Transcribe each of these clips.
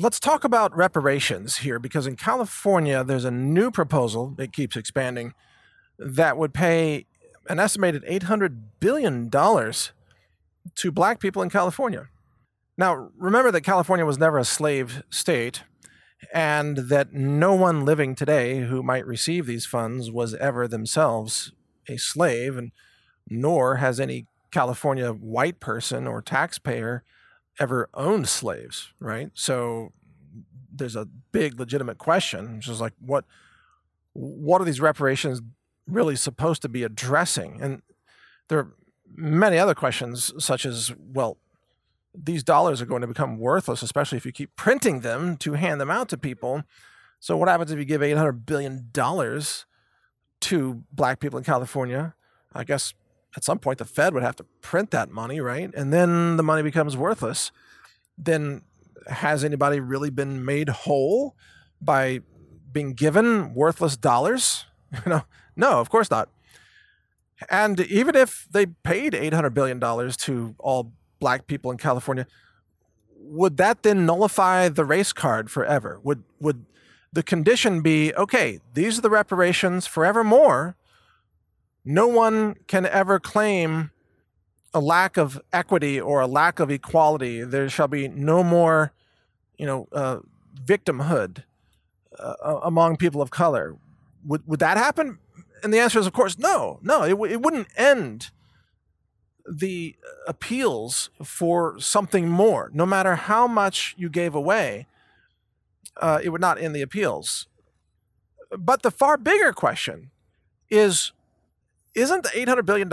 Let's talk about reparations here, because in California, there's a new proposal, it keeps expanding, that would pay an estimated $800 billion to black people in California. Now, remember that California was never a slave state, and that no one living today who might receive these funds was ever themselves a slave, and nor has any California white person or taxpayer ever owned slaves, right? So there's a big legitimate question, which is like, what are these reparations really supposed to be addressing? And there are many other questions, such as, well, these dollars are going to become worthless, especially if you keep printing them to hand them out to people. So what happens if you give $800 billion to black people in California? I guess at some point the Fed would have to print that money, right? And then the money becomes worthless. Then has anybody really been made whole by being given worthless dollars? No, of course not. And even if they paid $800 billion to all black people in California, would that then nullify the race card forever? Would the condition be, okay, these are the reparations forevermore? No one can ever claim a lack of equity or a lack of equality. There shall be no more, victimhood among people of color. Would that happen? And the answer is, of course, no. It wouldn't end the appeals for something more. No matter how much you gave away, it would not end the appeals. But the far bigger question is, isn't the $800 billion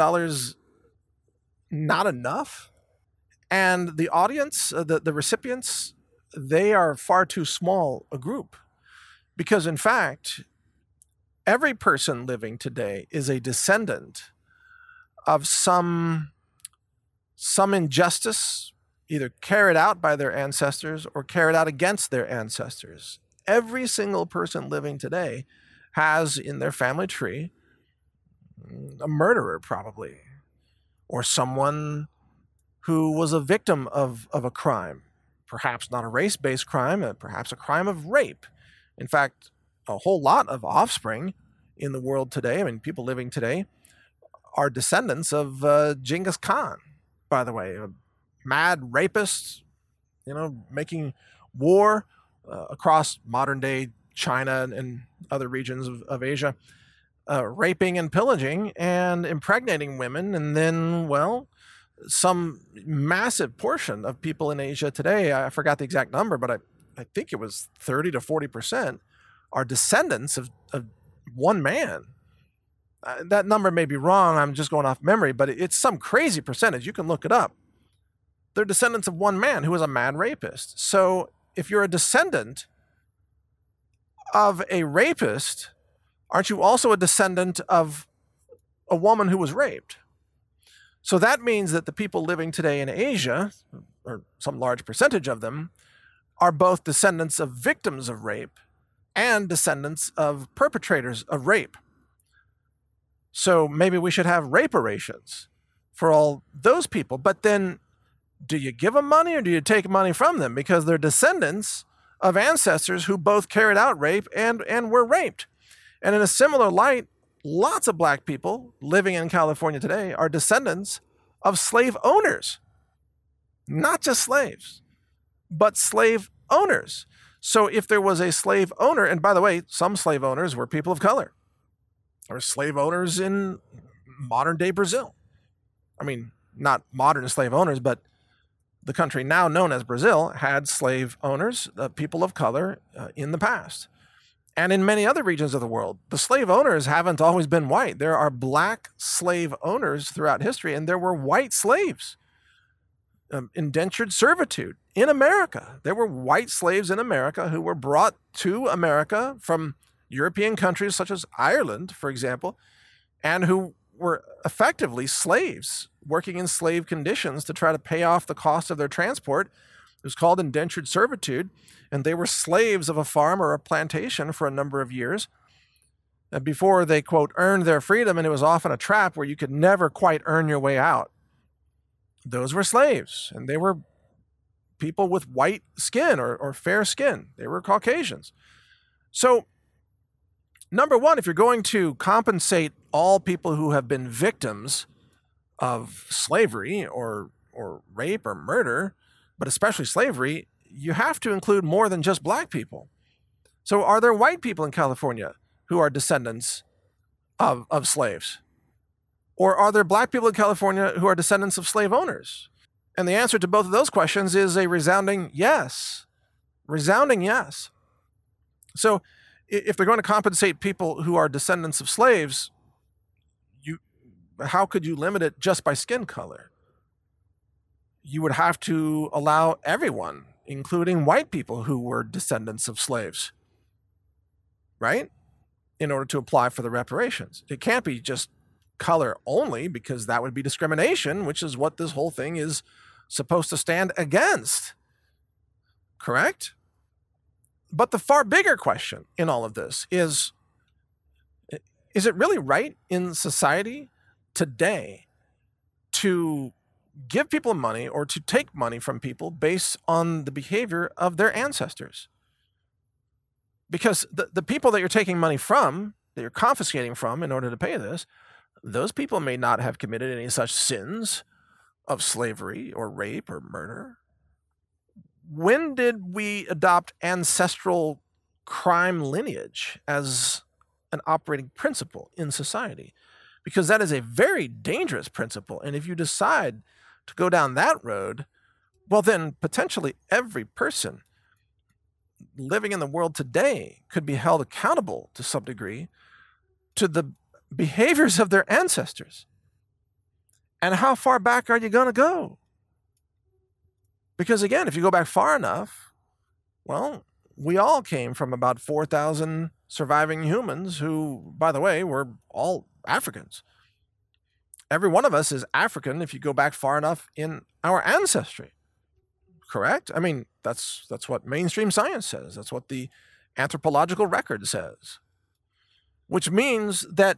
not enough? And the audience, the recipients, they are far too small a group. Because in fact, every person living today is a descendant of some injustice, either carried out by their ancestors or carried out against their ancestors. Every single person living today has in their family tree a murderer, probably, or someone who was a victim of a crime, perhaps not a race-based crime, perhaps a crime of rape. In fact, a whole lot of offspring in the world today, people living today, are descendants of Genghis Khan, by the way, a mad rapist, making war across modern-day China and other regions of Asia, raping and pillaging and impregnating women. And then, well, some massive portion of people in Asia today, I forgot the exact number, but I think it was 30 to 40%, are descendants of one man. That number may be wrong. I'm just going off memory, but it's some crazy percentage. You can look it up. They're descendants of one man who was a mad rapist. So if you're a descendant of a rapist, aren't you also a descendant of a woman who was raped? So that means that the people living today in Asia, or some large percentage of them, are both descendants of victims of rape and descendants of perpetrators of rape. So maybe we should have reparations for all those people. But then, do you give them money or do you take money from them? Because they're descendants of ancestors who both carried out rape and were raped. And in a similar light, lots of black people living in California today are descendants of slave owners. Not just slaves, but slave owners. So if there was a slave owner, and by the way, some slave owners were people of color, or slave owners in modern day Brazil. Not modern slave owners, but the country now known as Brazil had slave owners, people of color, in the past. And in many other regions of the world, the slave owners haven't always been white. There are black slave owners throughout history, and there were white slaves. Indentured servitude in America. There were white slaves in America who were brought to America from European countries such as Ireland, for example, and who were effectively slaves, working in slave conditions to try to pay off the cost of their transport. It was called indentured servitude, and they were slaves of a farm or a plantation for a number of years before they, quote, earned their freedom, and it was often a trap where you could never quite earn your way out. Those were slaves, and they were people with white skin or fair skin. They were Caucasians. So, number one, if you're going to compensate all people who have been victims of slavery or rape or murder, but especially slavery, you have to include more than just black people. So are there white people in California who are descendants of slaves? Or are there black people in California who are descendants of slave owners? And the answer to both of those questions is a resounding yes. Resounding yes. So if they're going to compensate people who are descendants of slaves, how could you limit it just by skin color? You would have to allow everyone, including white people who were descendants of slaves, right? In order to apply for the reparations. It can't be just color only, because that would be discrimination, which is what this whole thing is supposed to stand against. Correct? But the far bigger question in all of this is it really right in society today to give people money or to take money from people based on the behavior of their ancestors? Because the people that you're taking money from, that you're confiscating from in order to pay this, those people may not have committed any such sins of slavery or rape or murder. When did we adopt ancestral crime lineage as an operating principle in society? Because that is a very dangerous principle. And if you decide to go down that road, well, then potentially every person living in the world today could be held accountable to some degree to the behaviors of their ancestors. And how far back are you going to go? Because again, if you go back far enough, well, we all came from about 4,000 surviving humans who, by the way, were all Africans. Every one of us is African if you go back far enough in our ancestry. Correct? I mean, that's what mainstream science says. That's what the anthropological record says. Which means that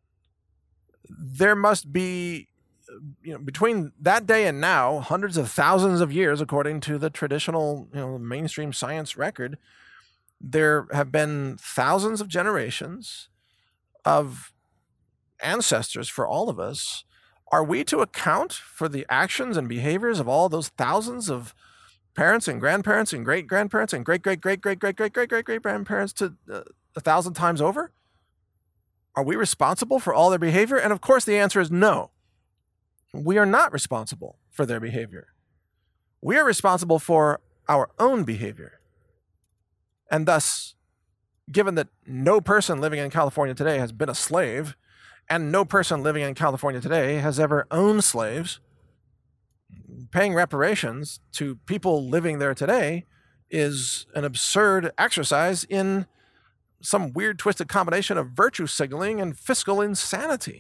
there must be, between that day and now, hundreds of thousands of years, according to the traditional, mainstream science record, there have been thousands of generations of ancestors for all of us. Are we to account for the actions and behaviors of all those thousands of parents and grandparents and great-grandparents and great-great-great-great-great-great-great-great-grandparents to 1,000 times over? Are we responsible for all their behavior? And of course, the answer is no. We are not responsible for their behavior. We are responsible for our own behavior. And thus, given that no person living in California today has been a slave, and no person living in California today has ever owned slaves, paying reparations to people living there today is an absurd exercise in some weird twisted combination of virtue signaling and fiscal insanity.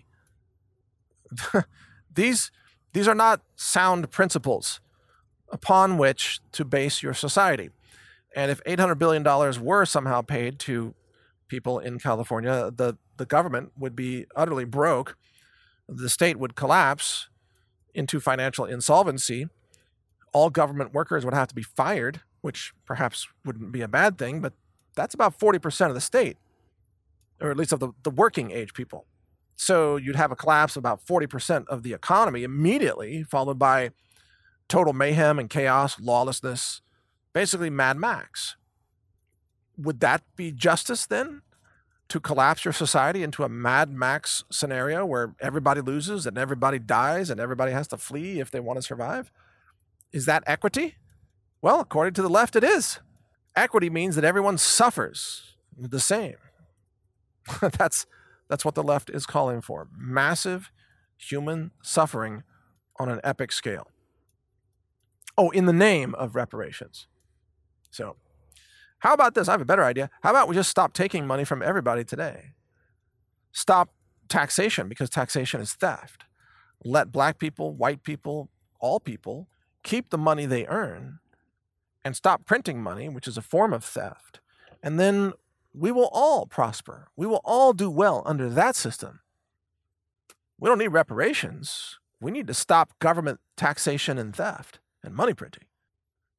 These are not sound principles upon which to base your society. And if $800 billion were somehow paid to people in California, the government would be utterly broke. The state would collapse into financial insolvency. All government workers would have to be fired, which perhaps wouldn't be a bad thing, but that's about 40% of the state, or at least of the working age people. So you'd have a collapse of about 40% of the economy immediately, followed by total mayhem and chaos, lawlessness, basically Mad Max. Would that be justice then? To collapse your society into a Mad Max scenario where everybody loses and everybody dies and everybody has to flee if they want to survive? Is that equity? Well, according to the left, it is. Equity means that everyone suffers the same. That's what the left is calling for. Massive human suffering on an epic scale. Oh, in the name of reparations. So, how about this? I have a better idea. How about we just stop taking money from everybody today? Stop taxation, because taxation is theft. Let black people, white people, all people keep the money they earn, and stop printing money, which is a form of theft. And then we will all prosper. We will all do well under that system. We don't need reparations. We need to stop government taxation and theft and money printing.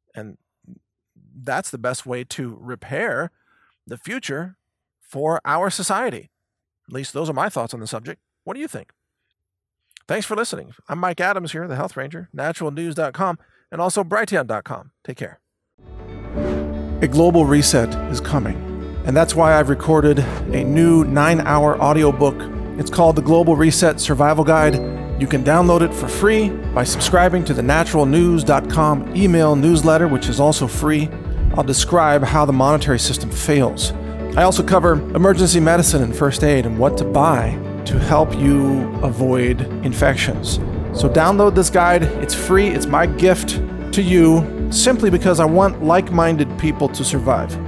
And that's the best way to repair the future for our society. At least those are my thoughts on the subject. What do you think? Thanks for listening. I'm Mike Adams here, the Health Ranger, naturalnews.com, and also Brighteon.com. Take care. A global reset is coming, and that's why I've recorded a new 9-hour audiobook. It's called The Global Reset Survival Guide. You can download it for free by subscribing to the naturalnews.com email newsletter, which is also free. I'll describe how the monetary system fails. I also cover emergency medicine and first aid and what to buy to help you avoid infections. So download this guide. It's free. It's my gift to you simply because I want like-minded people to survive.